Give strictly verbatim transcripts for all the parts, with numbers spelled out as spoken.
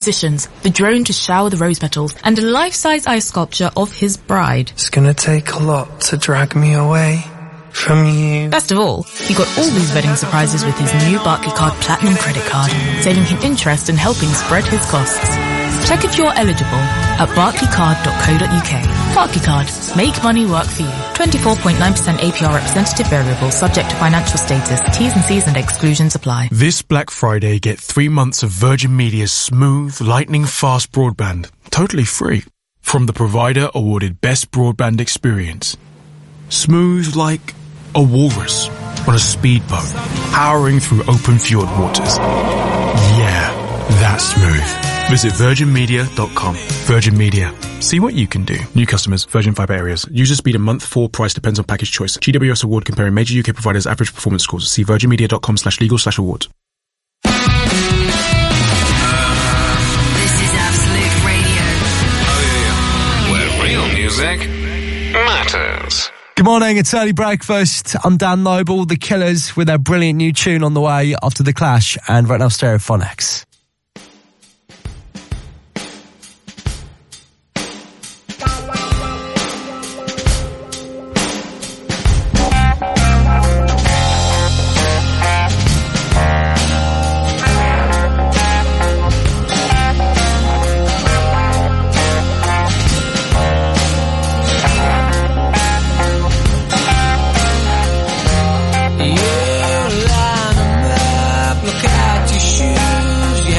musicians, the drone to shower the rose petals, and a life-size ice sculpture of his bride. It's gonna take a lot to drag me away from you. Best of all, he got all these wedding surprises with his new Barclaycard Platinum credit card, saving him interest and helping spread his costs. Check if you're eligible at barclaycard dot co dot uk. Barclaycard. Make money work for you. twenty-four point nine percent A P R representative variable subject to financial status. T's and C's and exclusions apply. This Black Friday, get three months of Virgin Media's smooth, lightning-fast broadband, totally free, from the provider awarded Best Broadband Experience. Smooth like a walrus on a speedboat, powering through open fjord waters. Yeah, that's smooth. Visit virgin media dot com. Virgin Media. See what you can do. New customers, Virgin Fibre areas. User speed and month four price depends on package choice. G W S award comparing major U K providers' average performance scores. See virgin media dot com slash legal slash awards. This is Absolute Radio. Oh yeah, where real music matters. Good morning, it's Early Breakfast. I'm Dan Noble, The Killers, with their brilliant new tune on the way after The Clash and right now Stereophonics. You line 'em up, look at your shoes.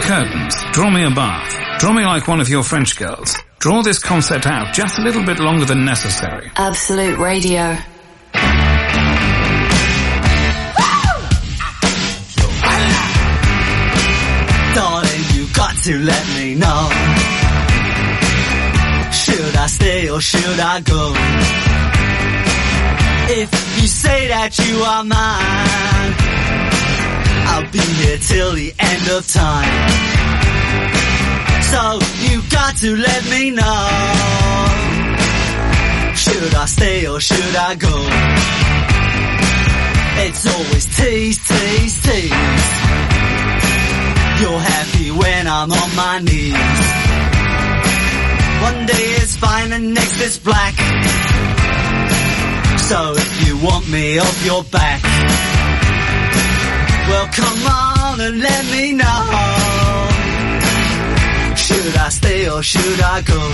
curtains. Draw me a bath. Draw me like one of your French girls. Draw this concept out just a little bit longer than necessary. Absolute Radio. Darling, you got to let me know. Should I stay or should I go? If you say that you are mine, I'll be here till the end of time. So you got to let me know. Should I stay or should I go? It's always tease, tease, tease. You're happy when I'm on my knees. One day it's fine and next it's black. So if you want me off your back, well come on and let me know. Should I stay or should I go?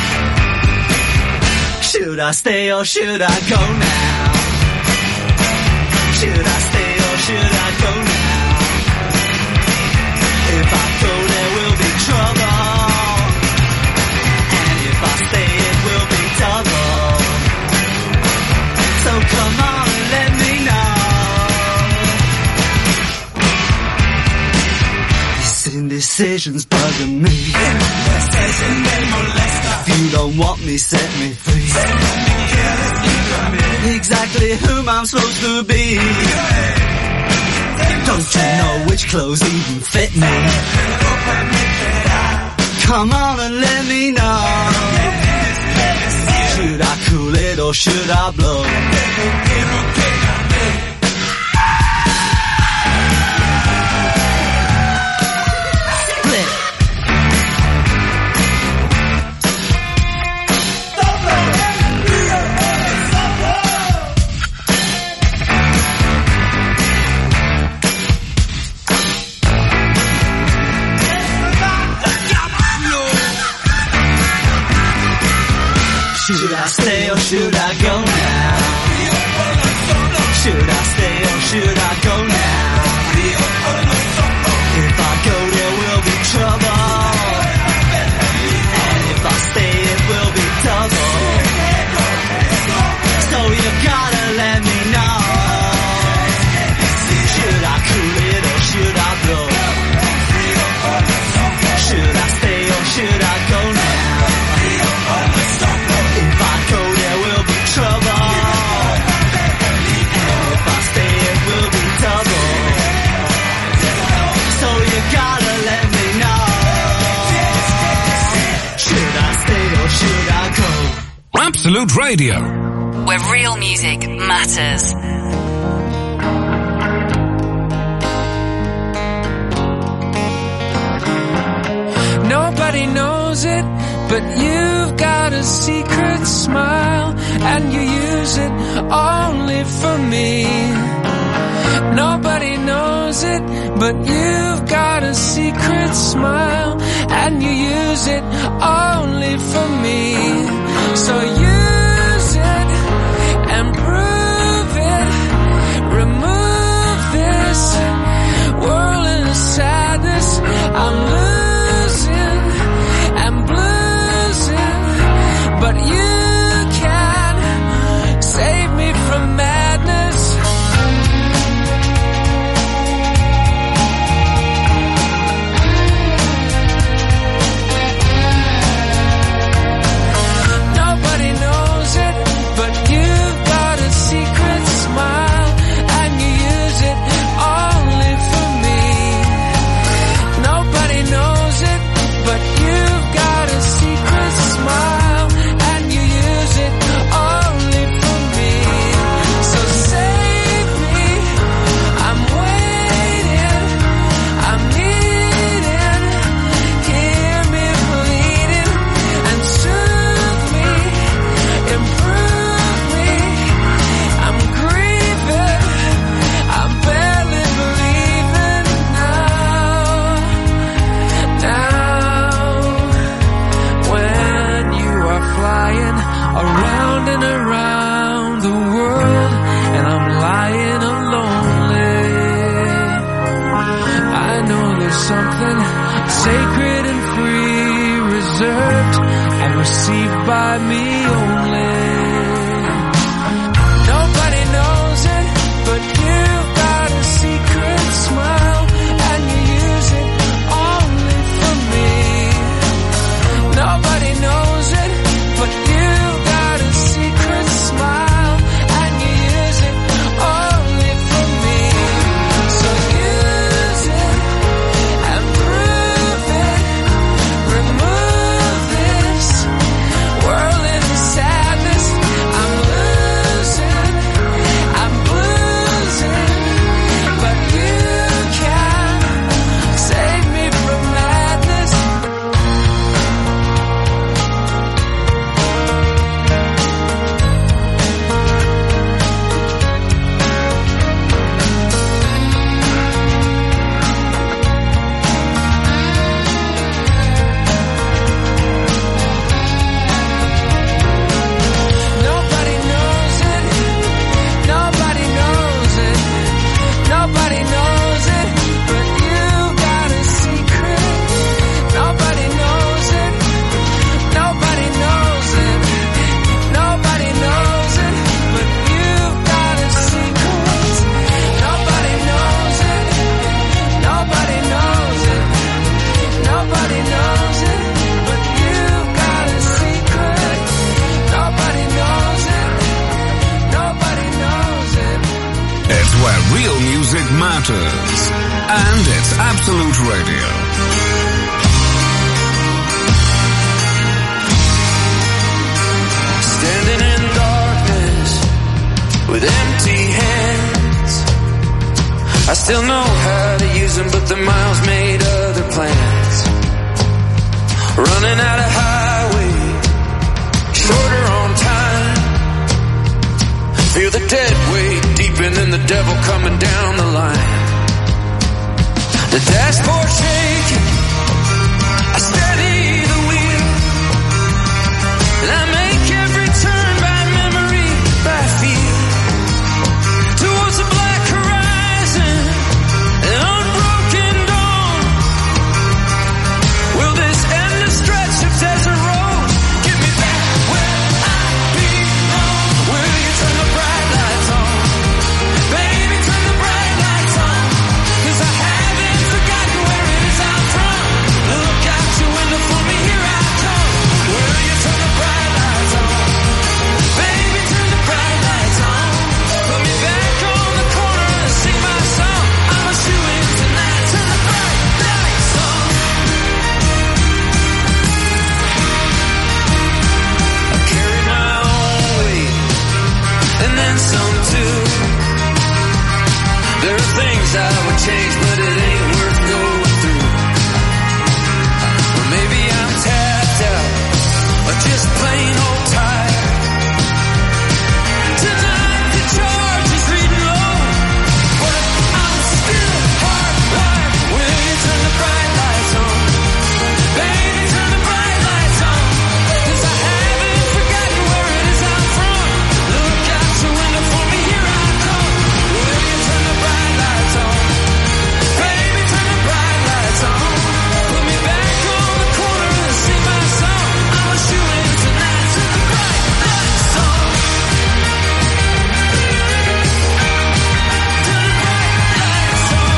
Should I stay or should I go now? Should I stay or should I go now? If I go there will be trouble, and if I stay it will be double. So come on and let me know. This indecision's bugging me. If you don't want me, set me free. Exactly whom I'm supposed to be. Don't you know which clothes even fit me? Come on and let me know. Should I cool it or should I blow? Split. Should I stay or should I go now? Should I stay or should I go now? If I go there will be trouble, and if I stay it will be double. So you gotta let me know. Should I cool it or should I blow? Should I stay or should I go now? If I go there will be trouble, and if I stay it will be double. So you gotta let me know. Should I stay or should I go? Absolute Radio. Where real music matters. Nobody knows it, but you've got a secret smile, and you use it only for me. Nobody knows it, but you've got a secret smile, and you use it only for me. So use it and prove it. Remove this whirling of sadness. I'm losing and bluesing, but you can save me from madness. Nobody knows it, but you've got a received by me only. Nobody knows it, but you've got a secret smile, and you use it only for me. Nobody knows it, but you've got a secret smile, and you use it only for me. So use it and prove it. Remove this whirl in sadness. I'm losing, I'm losing, but you can save me from madness. Nobody knows it, nobody knows it, nobody knows it, but you got a secret. Nobody knows it, nobody knows it, nobody knows it, but you got a secret. Nobody knows it, nobody knows it, nobody knows it, but you got a secret. Nobody knows it, nobody knows it. It's where real music matters. And it's Absolute Radio. Standing in darkness with empty hands. I still know how to use them, but the miles made other plans. Running out of highway, shorter on time. Feel the dead weight deepen and the devil coming down the line. The dashboard shaking, I steady the wheel, and I make every turn by memory, by feel, towards the black horizon, an unbroken dawn. Will this endless stretch of desert roads get me back where I belong? Will you turn the bright lights on? Baby, turn the bright lights on, 'cause I haven't forgotten where it is I'm from. Look out your window for me, here I come. Will you turn the bright lights on? Baby, turn the bright lights on. Put me back on the corner and sing my song. I'm a shoo-in tonight. Turn the bright lights on. I carry my own weight, and then some too. There are things I would change, but it ain't worth going through. Or maybe I'm tapped out, or just plain old tired. Tonight the charge is reading low, but I'm still hardwired. Will you turn the bright lights on? Baby, turn the bright lights on, 'cause I haven't forgotten where it is I'm from. Look out your window for me, here I come. Will you turn the bright lights on? Baby, turn the bright lights on. Put me back on the corner and sing my song. I'm a shoo-in tonight. Turn the bright lights on. Turn the bright lights on.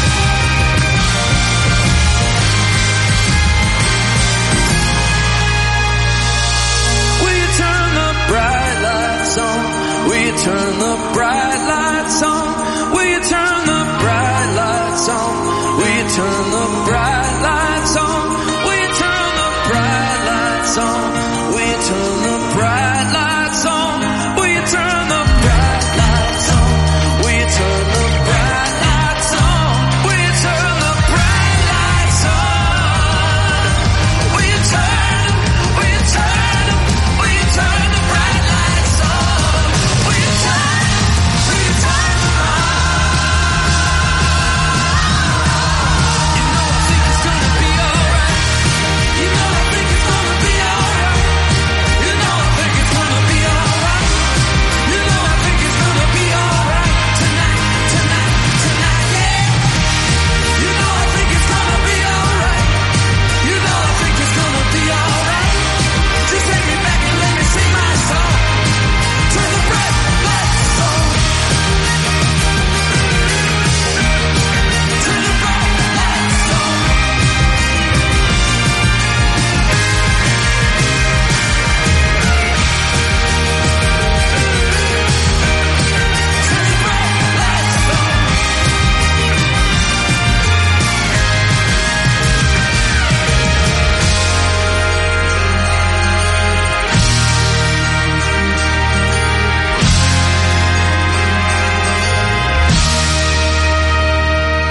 Will you turn the bright lights on? Will you turn the bright lights on? Will you turn the bright lights on? Will you turn the bright lights on? Will you turn the bright lights on? Will you turn the bright lights on? Will you turn the bright lights on? Will you turn the bright lights on? Will you turn the bright lights on? Will you turn? Will you turn? Will you turn the bright lights on? Will you turn? Will you turn them on? You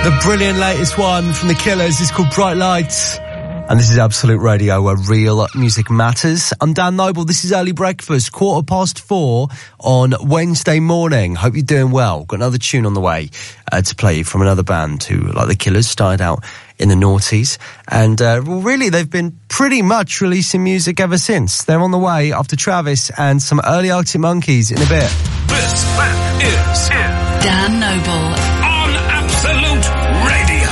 The brilliant latest one from The Killers is called Bright Lights. And this is Absolute Radio, where real music matters. I'm Dan Noble. This is Early Breakfast, quarter past four on Wednesday morning. Hope you're doing well. Got another tune on the way uh, to play from another band who, like The Killers, started out in the noughties. And uh, well, really, they've been pretty much releasing music ever since. They're on the way after Travis and some early Arctic Monkeys in a bit. This man is Dan Noble on Absolute Radio.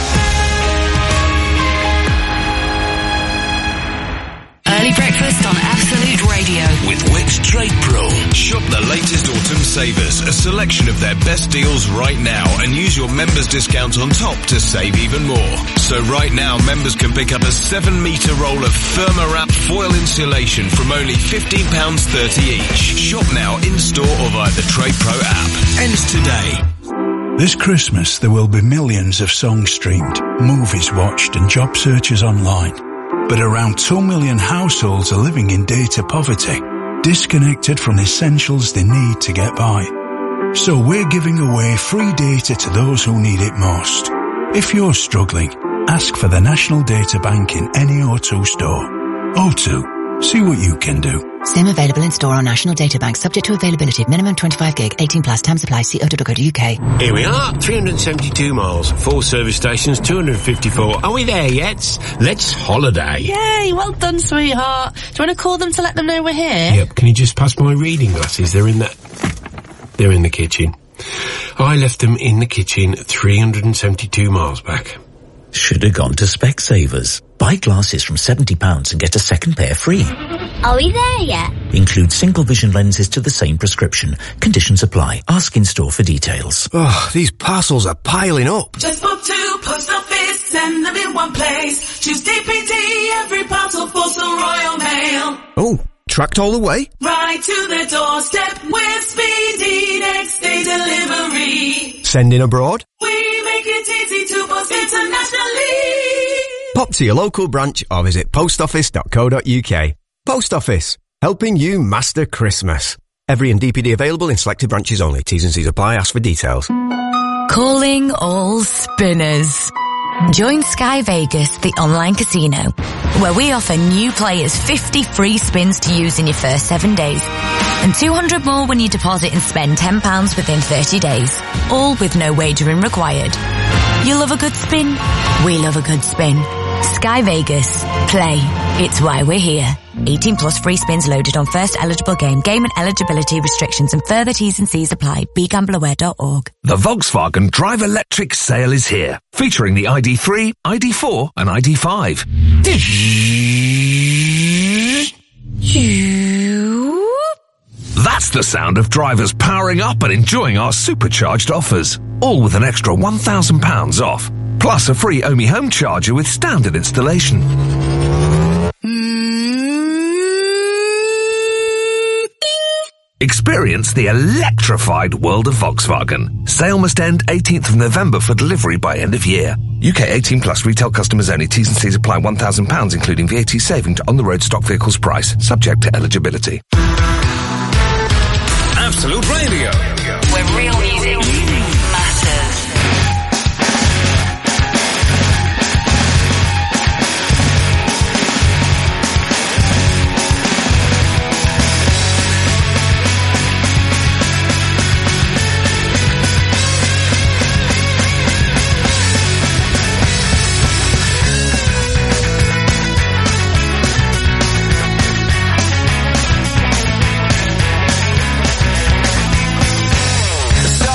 Early Breakfast on Absolute Radio. With Wickes Trade Pro. Shop the latest autumn savers, a selection of their best deals right now, and use your members' discount on top to save even more. So right now, members can pick up a seven metre roll of Thermowrap foil insulation from only fifteen pounds thirty each. Shop now in-store or via the Trade Pro app. Ends today. This Christmas, there will be millions of songs streamed, movies watched, and job searches online. But around two million households are living in data poverty, disconnected from the essentials they need to get by. So we're giving away free data to those who need it most. If you're struggling, ask for the National Data Bank in any O two store. O two, see what you can do. SIM available in store on National Data Bank, subject to availability. Minimum twenty-five gig, eighteen plus, terms apply, see o two dot co dot u k. Here we are, three hundred seventy-two miles, four service stations, two hundred fifty-four. Are we there yet? Let's holiday. Yay, well done, sweetheart. Do you want to call them to let them know we're here? Yep, can you just pass my reading glasses? They're in the... They're in the kitchen. I left them in the kitchen three hundred seventy-two miles back. Should have gone to Specsavers. Buy glasses from seventy pounds and get a second pair free. Are we there yet? Include single vision lenses to the same prescription. Conditions apply. Ask in store for details. Oh, these parcels are piling up. Just book to post office, send them in one place. Choose D P D, every parcel falls to Royal Mail. Oh, tracked all the way? Right to their doorstep with speedy next day delivery. Sending abroad? We make it easy to post internationally. Pop to your local branch or visit post office dot co dot u k. Post Office, helping you master Christmas. Every and D P D available in selected branches only. T's and C's apply. Ask for details. Calling all spinners. Join Sky Vegas, the online casino, where we offer new players fifty free spins to use in your first seven days. And two hundred more when you deposit and spend ten pounds within thirty days. All with no wagering required. You love a good spin? We love a good spin. Sky Vegas. Play. It's why we're here. eighteen plus free spins loaded on first eligible game. Game and eligibility restrictions and further T's and C's apply. be gamble aware dot org. The Volkswagen Drive Electric sale is here, featuring the I D three, I D four and I D five. That's the sound of drivers powering up and enjoying our supercharged offers, all with an extra one thousand pounds off, plus a free Omi home charger with standard installation. Experience the electrified world of Volkswagen. Sale must end eighteenth of November for delivery by end of year. U K eighteen plus retail customers only. T's and C's apply. one thousand pounds including V A T saving to on-the-road stock vehicles price, subject to eligibility. Absolute Radio. Where real music matters. So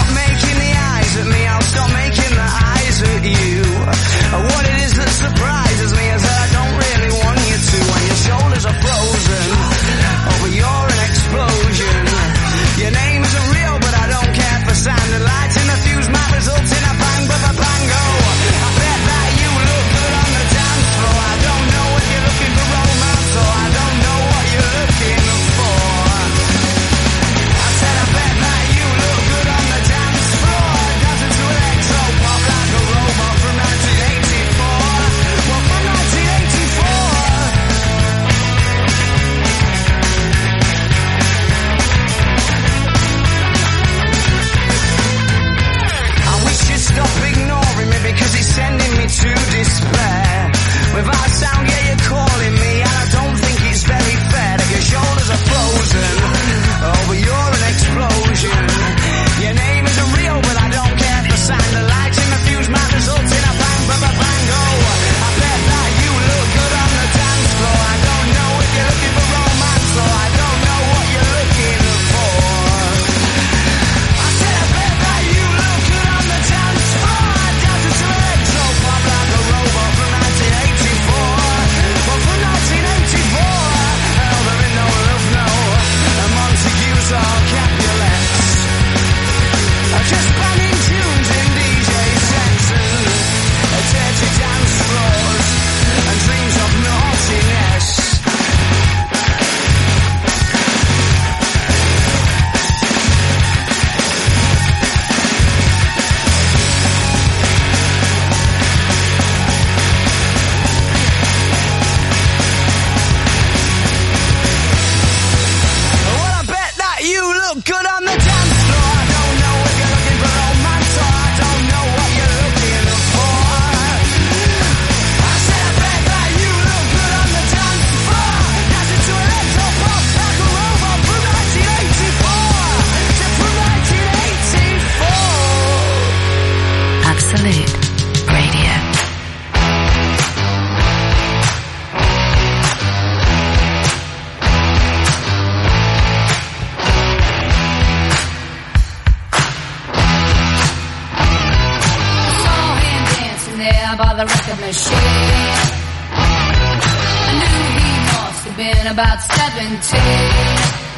the record machine. I knew he must have been about seventeen.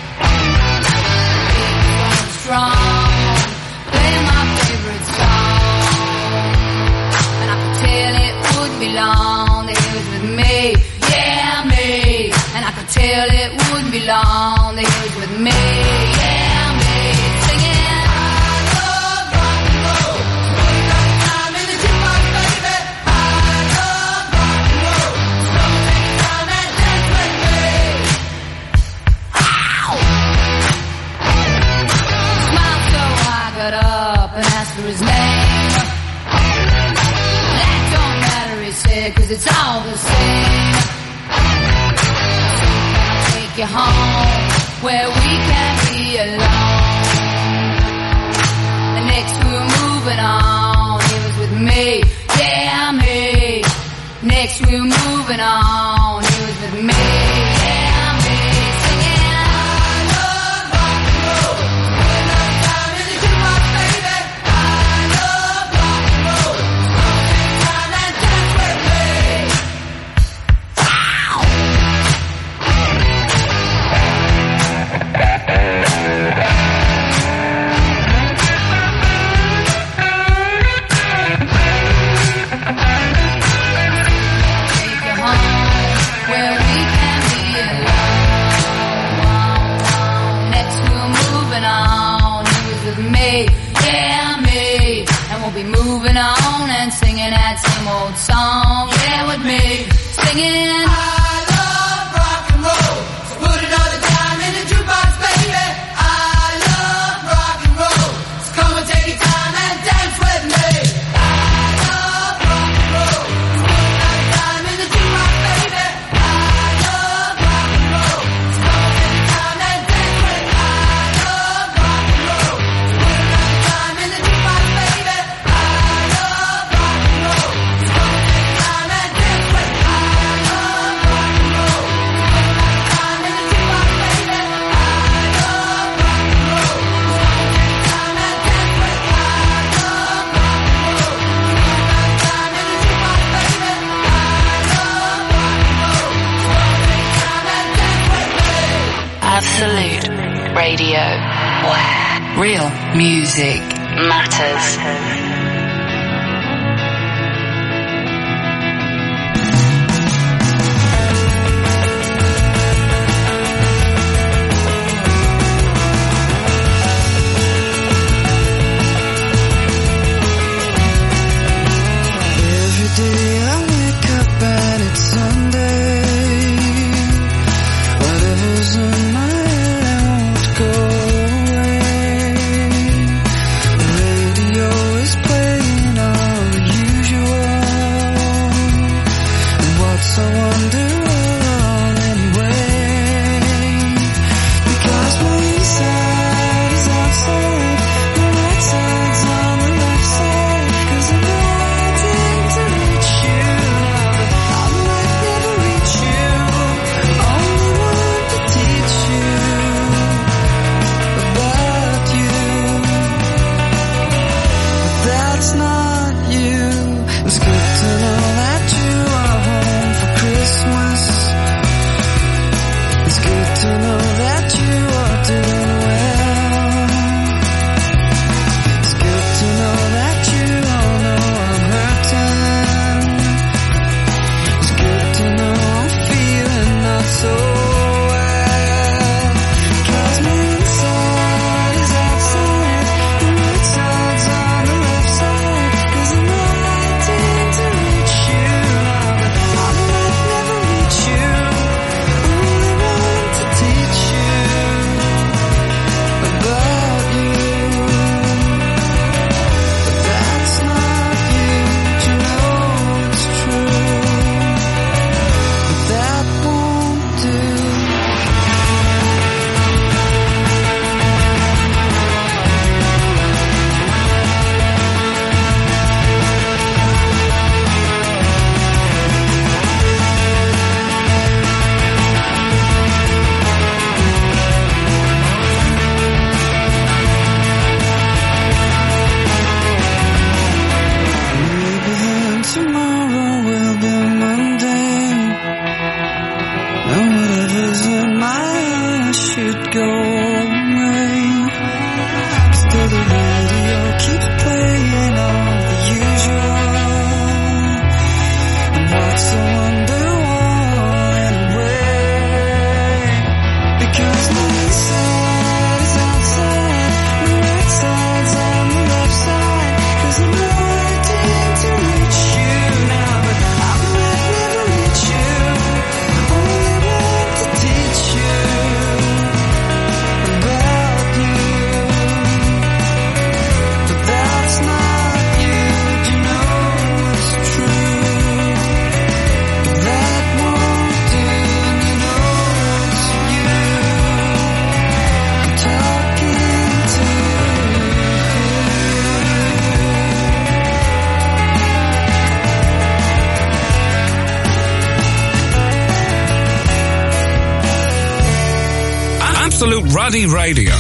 He was strong, playing my favorite song, and I could tell it wouldn't be long that he was with me, yeah me. And I could tell it wouldn't be long that he was with me, yeah me. Singing. And asked for his name. That don't matter, he said, cause it's all the same. So can I take you home where we can be alone? And next we were moving on, he was with me, yeah me. Next we were moving on, he was with me, yeah me. Singing. Moving on and singing that same old song, yeah, with me, singing. I love rock and roll, so put another dime in the jukebox, baby. I love rock and roll, so come and take your time and dance with me. I love rock and roll, so put another dime in the jukebox, baby. I love rock and roll, so come and take your time and dance with me. I love rock and roll, so put another dime in the jukebox, baby. Absolute Radio, where real music matters. Absolute Ruddy Radio.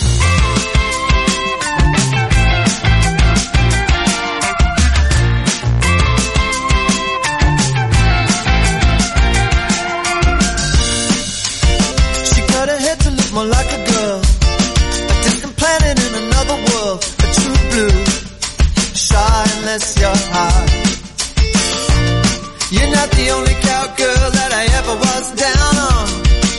She cut her hair to look more like a girl, a distant planet in another world, a true blue, shy unless you're high. You're not the only cowgirl that I ever was down on,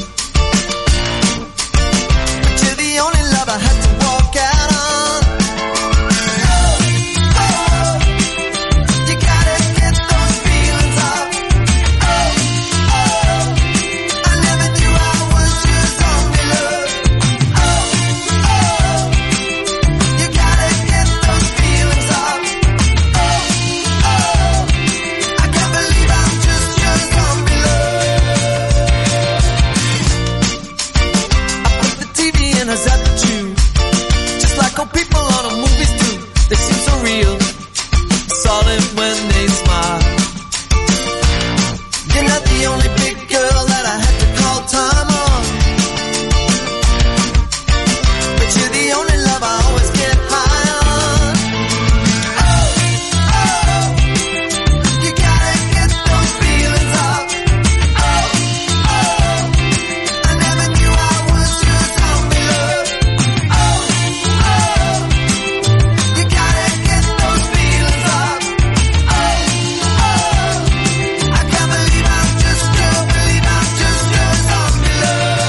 but you're the only love I had to walk out on. Oh, oh, you gotta get those feelings up. Oh, oh, I never knew I was your zombie love. Oh, oh, you gotta get those feelings up. Oh, oh, I can't believe I'm just your zombie love. I put the T V in a zap the tube, just like old people on a movies do. They seem so real, solid when they smile. You're not the only big girl that I had to call time on, but you're the only love I always get high on. Oh, oh, you gotta get those feelings up. Oh, oh, I never knew I was your zombie love. Oh, oh, you gotta get those feelings up. Oh, oh, I can't believe I'm just your, believe I'm just your zombie love.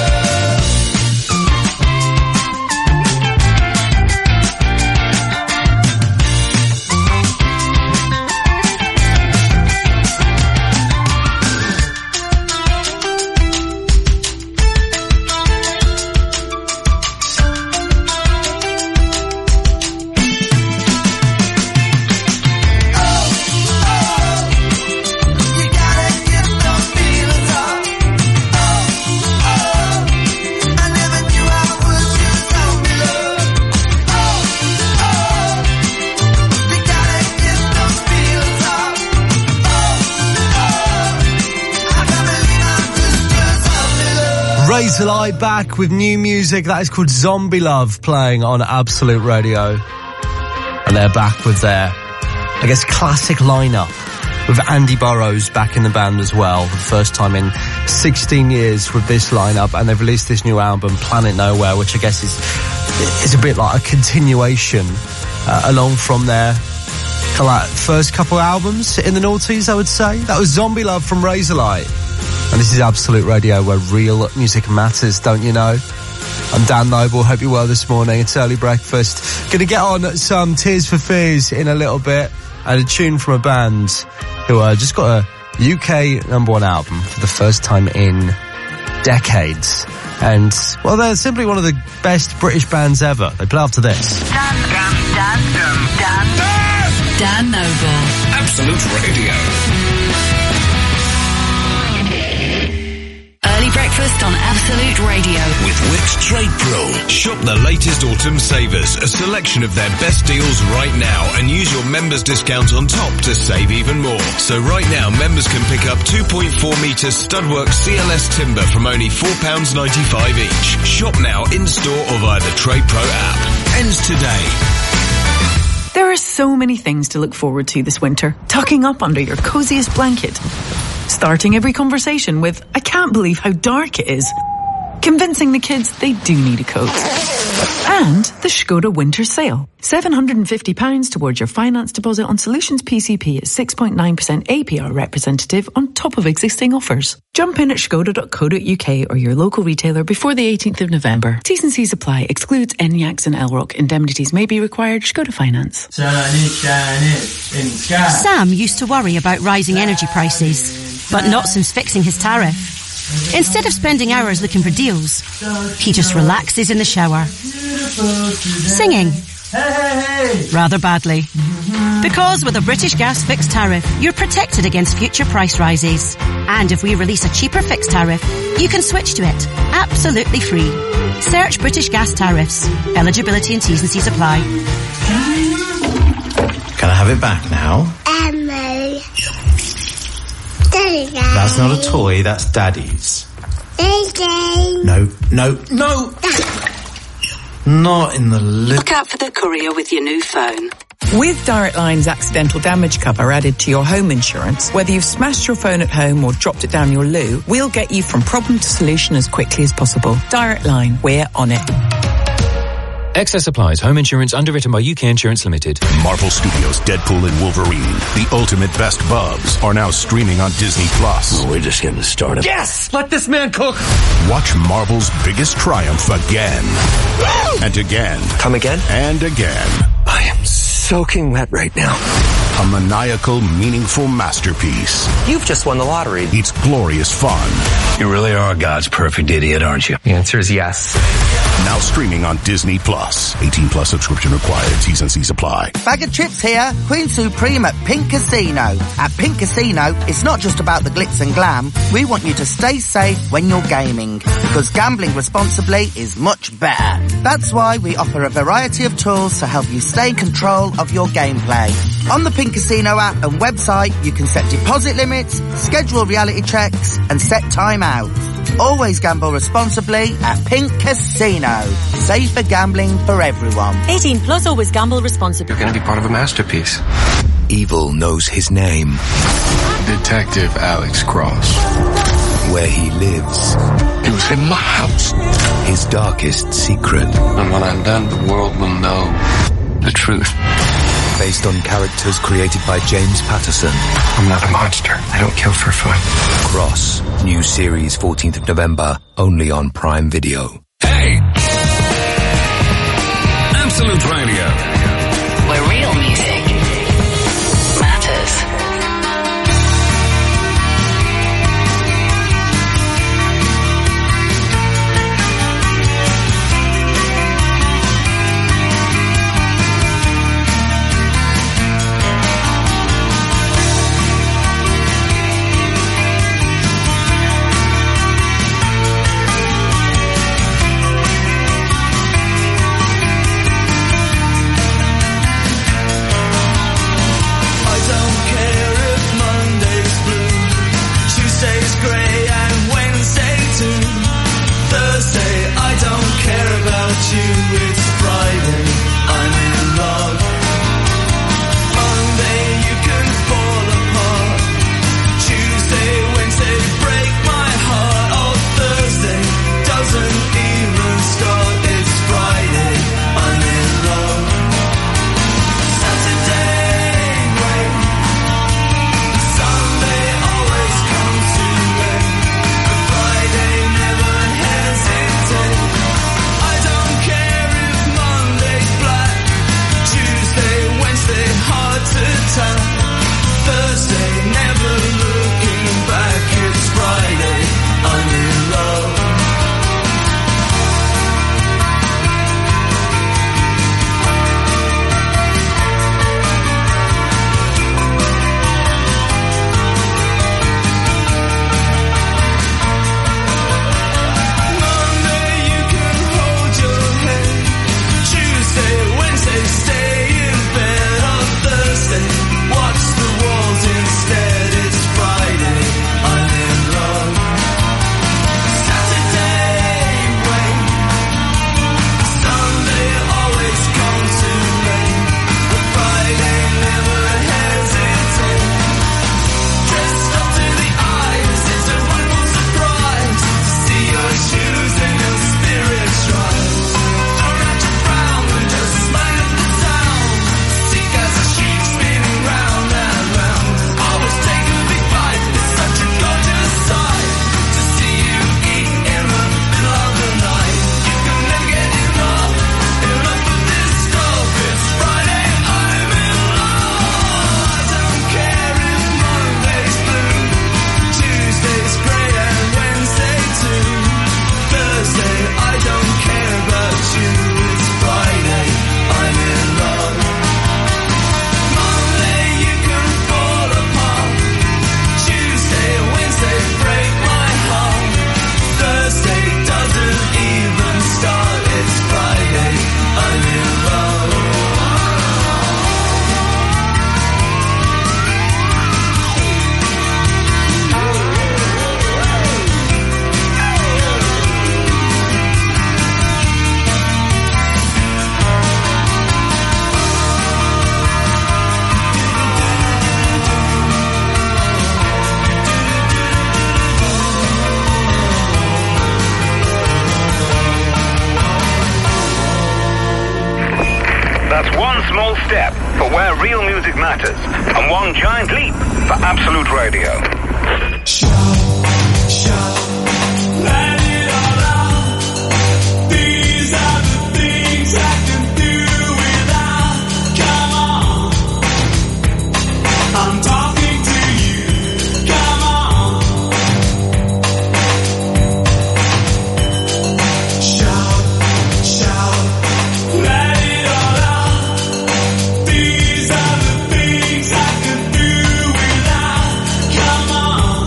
You gotta get those feelings up. Oh, oh, I never knew I was your zombie love. Oh, oh, you gotta get those feelings up. Oh, oh, I can't believe I'm just your zombie love. Razorlight back with new music that is called Zombie Love, playing on Absolute Radio. And they're back with their, I guess, classic lineup, with Andy Burrows back in the band as well, for the first time in sixteen years with this lineup. And they've released this new album, Planet Nowhere, which I guess is is a bit like a continuation uh, along from their kind of like first couple albums in the noughties, I would say. That was Zombie Love from Razorlight. And this is Absolute Radio, where real music matters, don't you know? I'm Dan Noble, hope you're well this morning. It's early breakfast. Gonna get on some Tears for Fears in a little bit, and a tune from a band who uh, just got a U K number one album for the first time in decades. And, well, they're simply one of the best British bands ever. They play after this. Dan, Dan, Dan, Dan, Dan, Dan Noble. Absolute Radio. Early breakfast on Absolute Radio. With Wickes Trade Pro. Shop the latest autumn savers, a selection of their best deals right now, and use your members discount on top to save even more. So right now, members can pick up two point four metre Studwork C L S timber from only four pounds ninety-five each. Shop now in-store or via the Trade Pro app. Ends today. There are so many things to look forward to this winter. Tucking up under your coziest blanket. Starting every conversation with, I can't believe how dark it is. Convincing the kids they do need a coat. And the Skoda winter sale. seven hundred fifty pounds towards your finance deposit on Solutions P C P at six point nine percent A P R representative on top of existing offers. Jump in at skoda dot co dot uk or your local retailer before the eighteenth of November. T's and C's apply. Excludes Enyaq and Elrock. Indemnities may be required. Skoda Finance. Turn it, turn it, in the sky. Sam used to worry about rising energy prices, but not since fixing his tariff. Instead of spending hours looking for deals, he just relaxes in the shower, singing rather badly. Because with a British Gas fixed tariff, you're protected against future price rises. And if we release a cheaper fixed tariff, you can switch to it absolutely free. Search British Gas tariffs. Eligibility and T's and C's apply. Can I have it back now? Emily. Daddy. That's not a toy, that's Daddy's. Easy. No, no, no! Not in the lip. Look out for the courier with your new phone. With Direct Line's accidental damage cover added to your home insurance, whether you've smashed your phone at home or dropped it down your loo, we'll get you from problem to solution as quickly as possible. Direct Line, we're on it. Excess applies. Home insurance underwritten by U K Insurance Limited. Marvel Studios' Deadpool and Wolverine, the ultimate best bubs, are now streaming on Disney Plus. We're just getting started. Yes! Let this man cook! Watch Marvel's biggest triumph again. And again. Come again? And again. I am soaking wet right now. A maniacal, meaningful masterpiece. You've just won the lottery. It's glorious fun. You really are God's perfect idiot, aren't you? The answer is yes. Now streaming on Disney Plus. eighteen plus subscription required. T's and C's apply. Bag of chips here. Queen Supreme at Pink Casino. At Pink Casino, it's not just about the glitz and glam. We want you to stay safe when you're gaming, because gambling responsibly is much better. That's why we offer a variety of tools to help you stay in control of your gameplay. On the Pink Casino app and website, you can set deposit limits, schedule reality checks, and set time out. Always gamble responsibly at Pink Casino. Safer gambling for everyone. eighteen plus, always gamble responsibly. You're going to be part of a masterpiece. Evil knows his name. Detective Alex Cross. Where he lives. He was in my house. His darkest secret. And when I'm done, the world will know the truth. Based on characters created by James Patterson. I'm not a monster. I don't kill for fun. Cross. New series fourteenth of November. Only on Prime Video. Hey! Absolute Radio. Where real music matters. small step for where real music matters, and one giant leap for Absolute Radio. Shout, shout, let it all out. These are the things I can do without. Come on, I'm talking to you. Come on, shout, shout, let it all out. These are the things I can do without. Come on,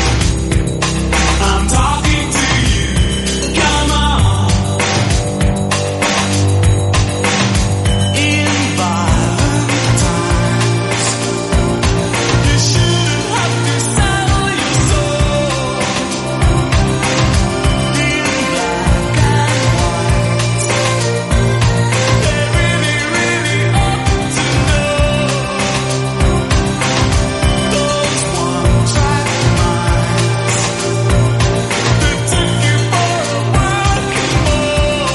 I'm talking to you. Come on. In violent times, you shouldn't have to sell your soul. In black and white, they really, really ought to know. Those one-track minds that took you for a working ball.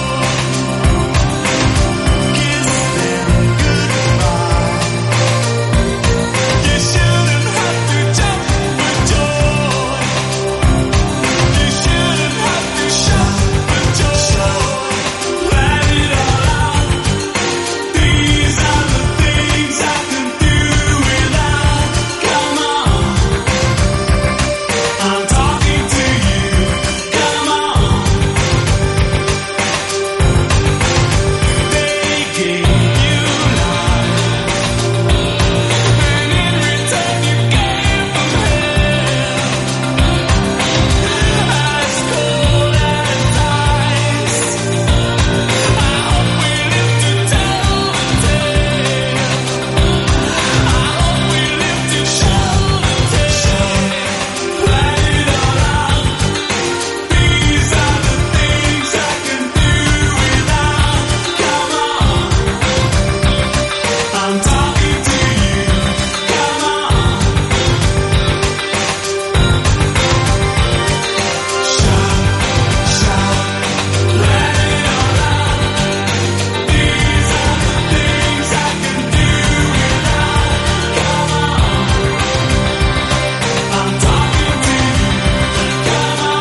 Kiss them goodbye. You shouldn't have to jump for joy. You shouldn't have to shout for joy. Let it all out. These are the things I can do without. Come on, I'm talking to you. Come on. They gave you life, and in return you gave them hell. As cold as ice. I hope we live to tell the tale. I hope we live to show the tale. Let it all out. These are the things I can do without. Come on, I'm talking to you. Come on, shout, shout, let it all out. These are the things I can do without. Come on, I'm talking to you. Come on.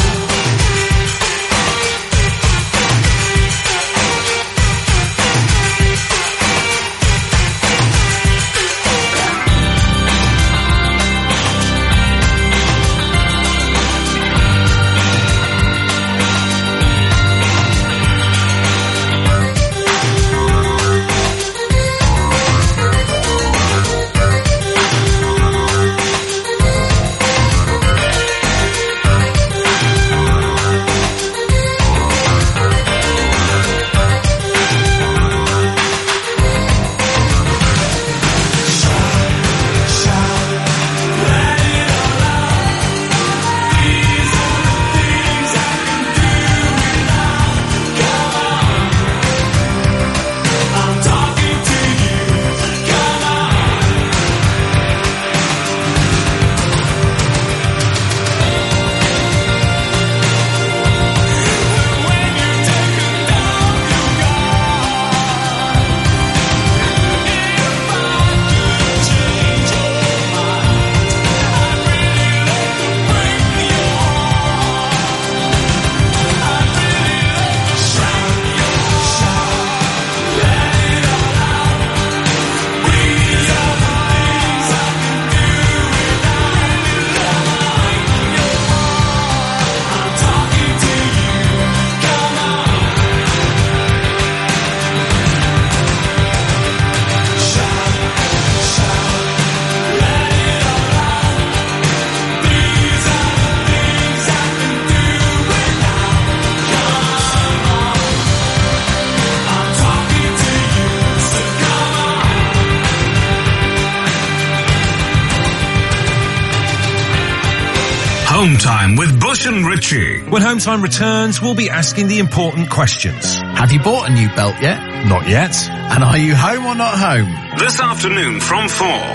Home Time with Bush and Richie. When Home Time returns, we'll be asking the important questions. Have you bought a new belt yet? Not yet. And are you home or not home? This afternoon from four.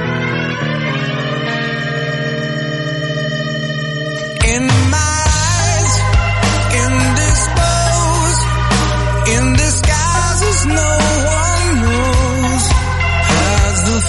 Indisposed, in disguises no one knows.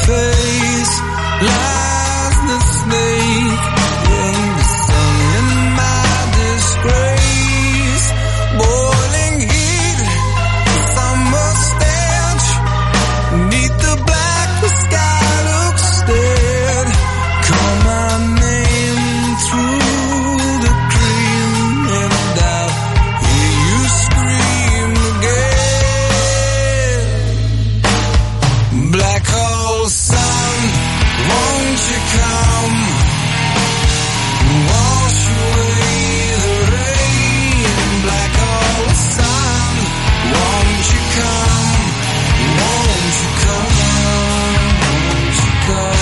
face lies the snake in the sun in my disgrace. Boiling heat, summer stench, neath the black the sky looks dead. Call my name through the cream and I'll hear you scream again. Black hole sun, won't you come? Wash away the rain. Black hole sun, won't you come? Won't you come? Won't you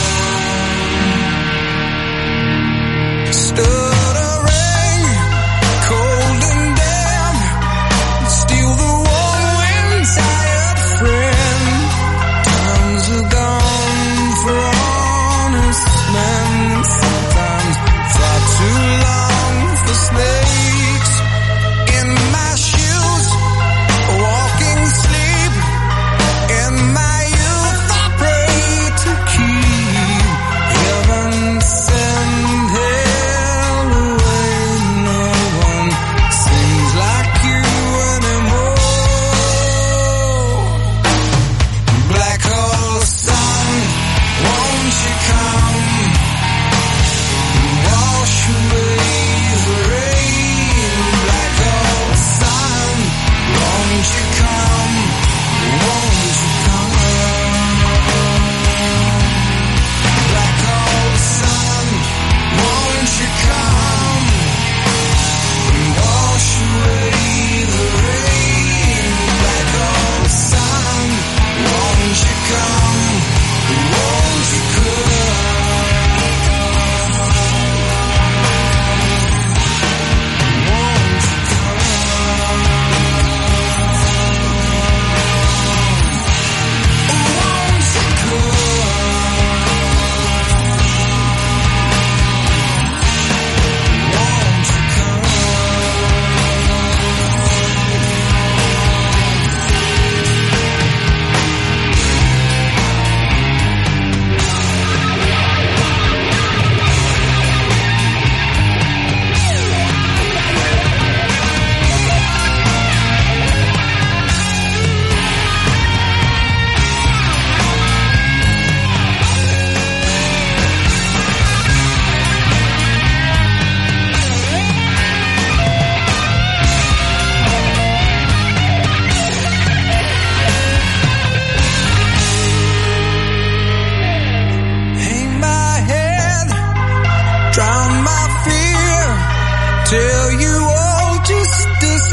come? Stuttering, cold and damp, steal the warm wind, tired friend. Times are gone for honest men. Sometimes far too long for snakes. In my shoes, walking sleep. In my youth, I pray to keep heaven send hell away. No one seems like you anymore. Black hole sun, won't you come? Wash away the rain. Black hole sun, won't you come? Won't you come? Black hole sun, won't you come? Wash away the rain. Black hole sun, won't you come? Won't you come? Won't you hang my head, drown my fear, till you all just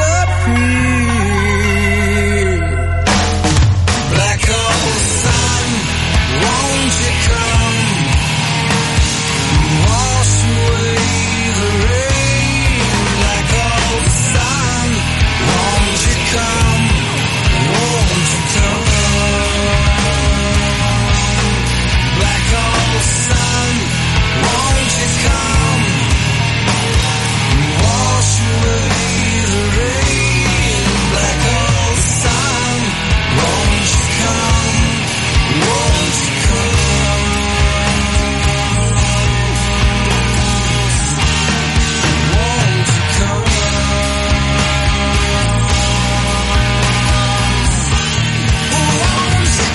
disappear. Black hole sun, won't you come? Wash away the rain. Black hole sun, won't you come? Won't you come? Black hole sun, won't you come? Wash away the rain. Black hole sun, won't you come? Won't you come? Won't you come? Won't you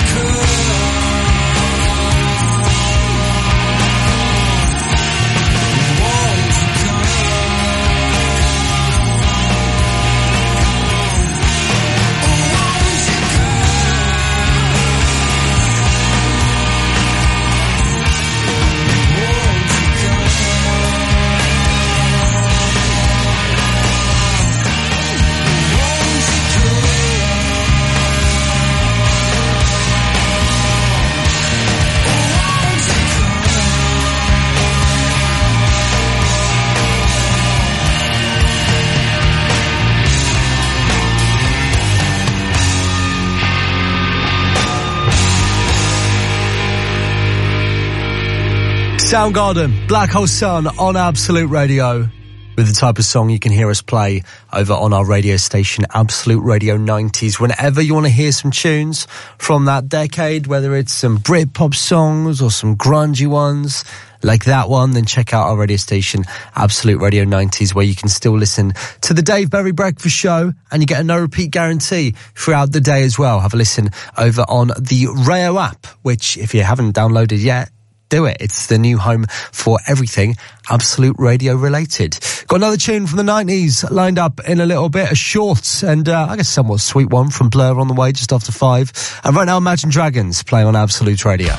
Soundgarden, Black Hole Sun on Absolute Radio. with the type of song you can hear us play over on our radio station, Absolute Radio nineties. Whenever you want to hear some tunes from that decade, whether it's some Britpop songs or some grungy ones like that one, then check out our radio station, Absolute Radio nineties, where you can still listen to the Dave Berry Breakfast Show, and you get a no repeat guarantee throughout the day as well. Have a listen over on the Rayo app, which if you haven't downloaded yet, do it. It's the new home for everything Absolute Radio related. Got another tune from the nineties lined up in a little bit, a short and uh, I guess somewhat sweet one from Blur on the way just after five. And right now, Imagine Dragons playing on Absolute Radio.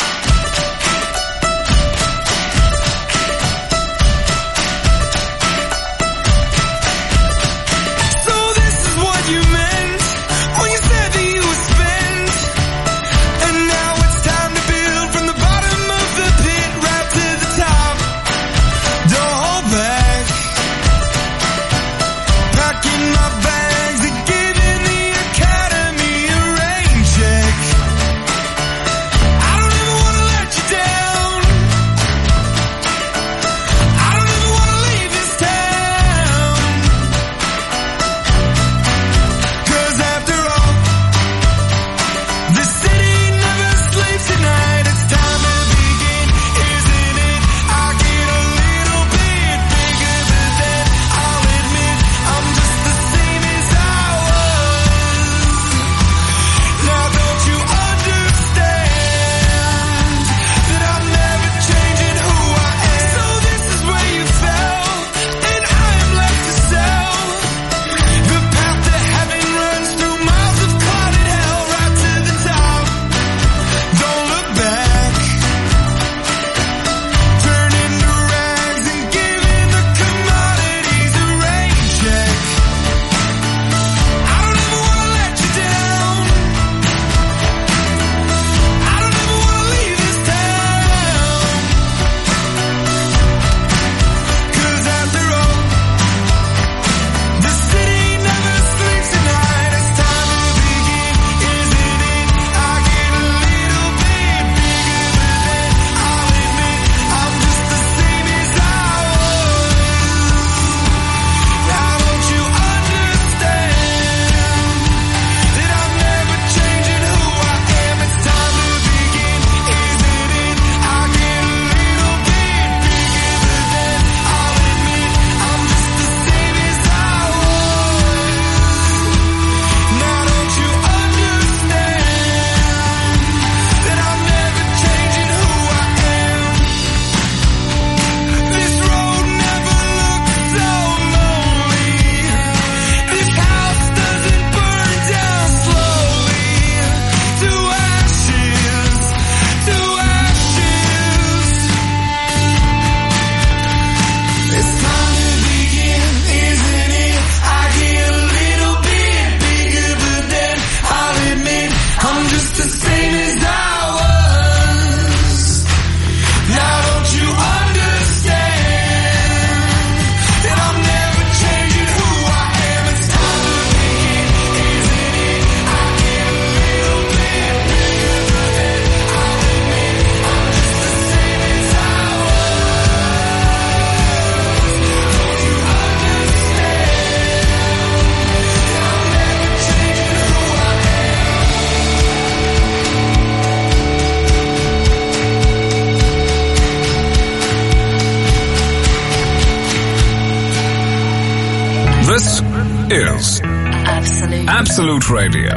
This is Absolute, Absolute Radio.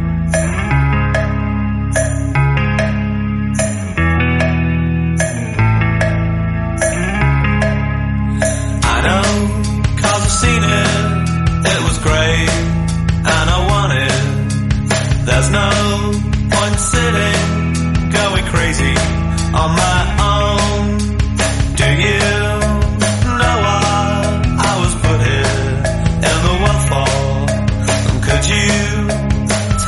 I know, 'cause I've seen it, it was great, and I want it. There's no point sitting, going crazy on my own. Do you know why I was put here in the waterfall? Could you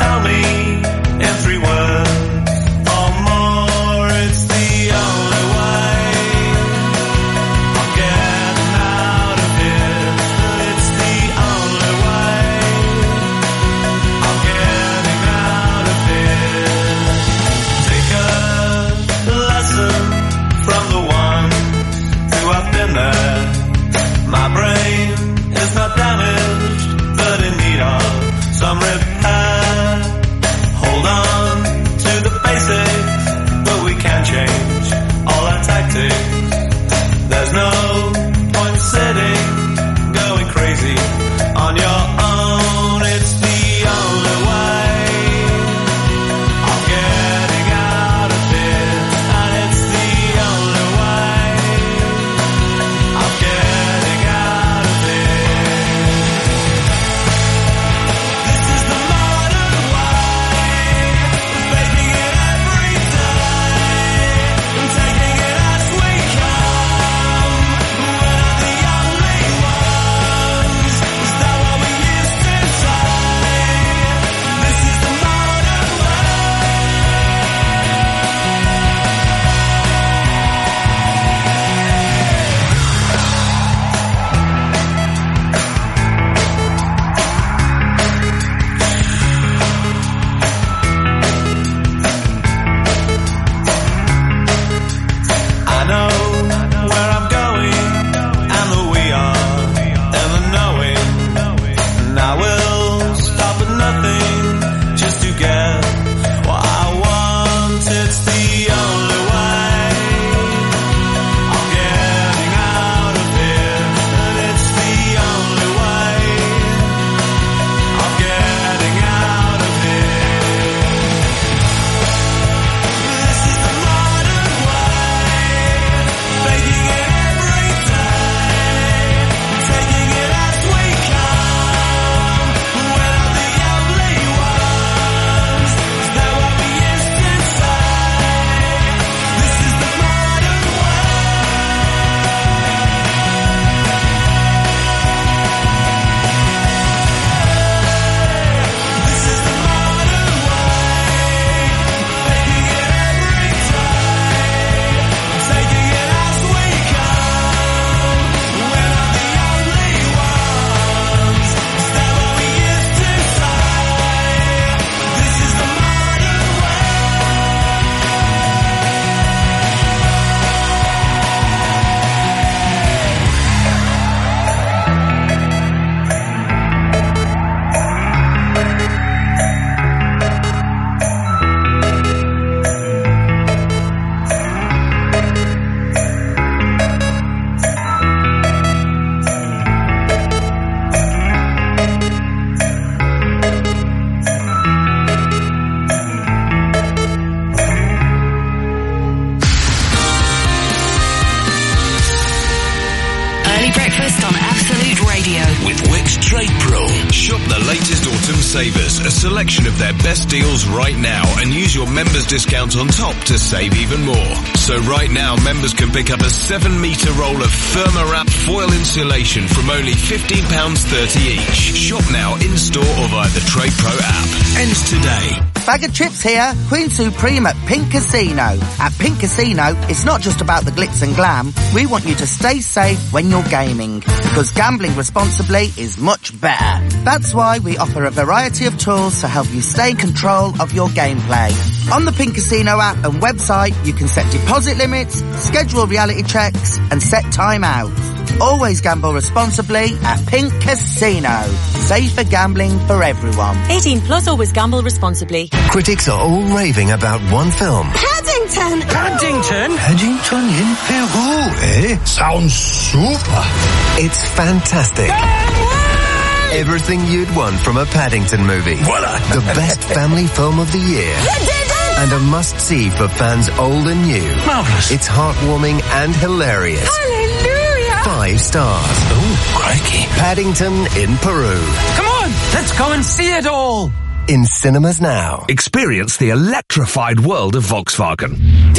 Savers, a selection of their best deals right now, and use your members discount on top to save even more. So right now, members can pick up a seven metre roll of Thermowrap foil insulation from only fifteen pounds thirty each. Shop now in store or via the Trade Pro app. Ends today. Bag of chips here, Queen Supreme at Pink Casino. At Pink Casino, it's not just about the glitz and glam. We want you to stay safe when you're gaming, because gambling responsibly is much better. That's why we offer a variety of tools to help you stay in control of your gameplay. On the Pink Casino app and website, you can set deposit limits, schedule reality checks, and set timeouts. Always gamble responsibly at Pink Casino. Safer gambling for everyone. eighteen plus, always gamble responsibly. Critics are all raving about one film. Paddington! Paddington? Paddington in Peru, eh? Sounds super. It's fantastic. Everything you'd want from a Paddington movie. Voila! The best family film of the year. And a must-see for fans old and new. Marvellous. It's heartwarming and hilarious. Hallelujah! Five stars. Oh, crikey. Paddington in Peru. Come on, let's go and see it all. In cinemas now. Experience the electrified world of Volkswagen.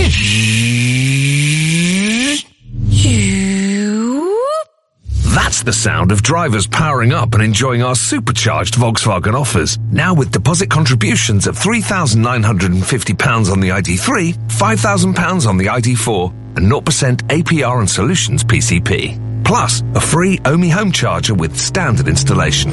That's the sound of drivers powering up and enjoying our supercharged Volkswagen offers. Now with deposit contributions of three thousand nine hundred fifty pounds on the I D three, five thousand pounds on the I D four, and zero percent A P R and Solutions P C P. Plus, a free Omi home charger with standard installation.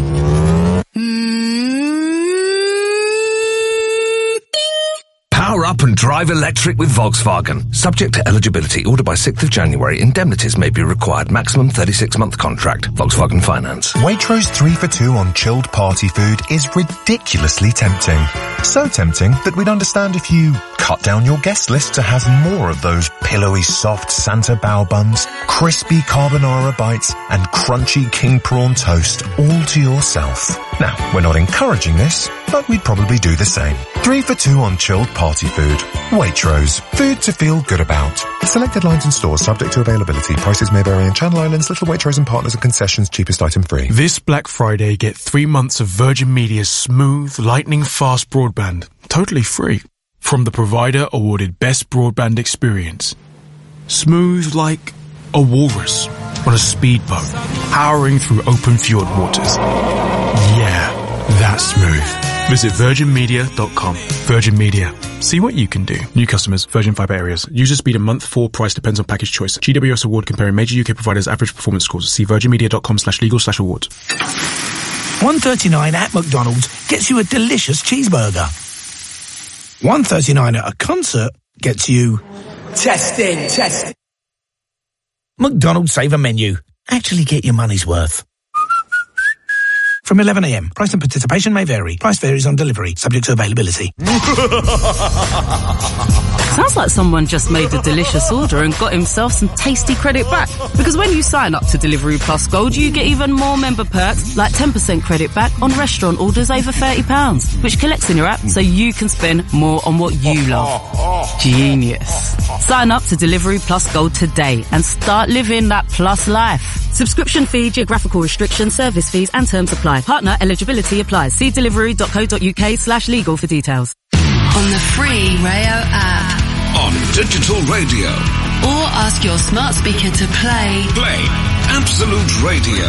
Power up and drive electric with Volkswagen. Subject to eligibility. Order by sixth of January. Indemnities may be required. Maximum thirty-six month contract. Volkswagen Finance. Waitrose three for two on chilled party food is ridiculously tempting. So tempting that we'd understand if you cut down your guest list to have more of those pillowy soft Santa bao buns, crispy carbonara bites, and crunchy king prawn toast all to yourself. Now, we're not encouraging this, but we'd probably do the same. Three for two on chilled party food. Waitrose. Food to feel good about. Selected lines and stores subject to availability. Prices may vary in Channel Islands, Little Waitrose and Partners and Concessions. Cheapest item free. This Black Friday, get three months of Virgin Media's smooth, lightning fast broadband. Totally free. From the provider awarded Best Broadband Experience. Smooth like a walrus on a speedboat, powering through open fjord waters. Yeah, that's smooth. Visit virgin media dot com. Virgin Media. See what you can do. New customers, Virgin Fibre areas. User speed a month, four price depends on package choice. G W S award comparing major U K providers' average performance scores. See virgin media dot com slash legal slash awards. one thirty-nine at McDonald's gets you a delicious cheeseburger. one thirty-nine at a concert gets you... Testing, testing. McDonald's Saver Menu. Actually get your money's worth. From eleven a m. Price and participation may vary. Price varies on delivery, subject to availability. Sounds like someone just made a delicious order and got himself some tasty credit back. Because when you sign up to Delivery Plus Gold, you get even more member perks, like ten percent credit back on restaurant orders over thirty pounds, which collects in your app so you can spend more on what you love. Genius. Sign up to Delivery Plus Gold today and start living that plus life. Subscription fee, geographical restrictions, service fees and terms apply. Partner eligibility applies. See delivery dot co dot uk slash legal for details. On the free Rayo app. On digital radio. Or ask your smart speaker to play. Play Absolute Radio.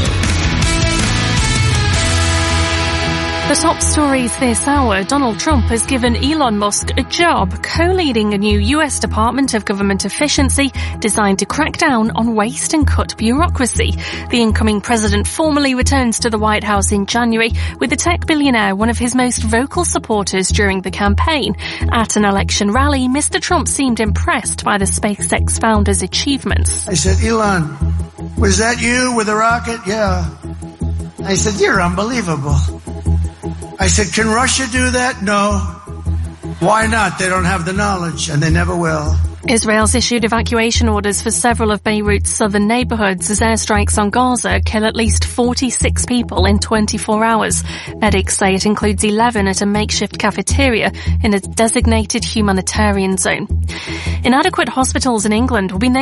The top stories this hour. Donald Trump has given Elon Musk a job co-leading a new U S Department of Government Efficiency designed to crack down on waste and cut bureaucracy. The incoming president formally returns to the White House in January with the tech billionaire one of his most vocal supporters during the campaign. At an election rally, Mister Trump seemed impressed by the SpaceX founder's achievements. I said, Elon, was that you with the rocket? Yeah. I said, you're unbelievable. I said, can Russia do that? No. Why not? They don't have the knowledge, and they never will. Israel's issued evacuation orders for several of Beirut's southern neighbourhoods as airstrikes on Gaza kill at least forty-six people in twenty-four hours. Medics say it includes eleven at a makeshift cafeteria in a designated humanitarian zone. Inadequate hospitals in England will be named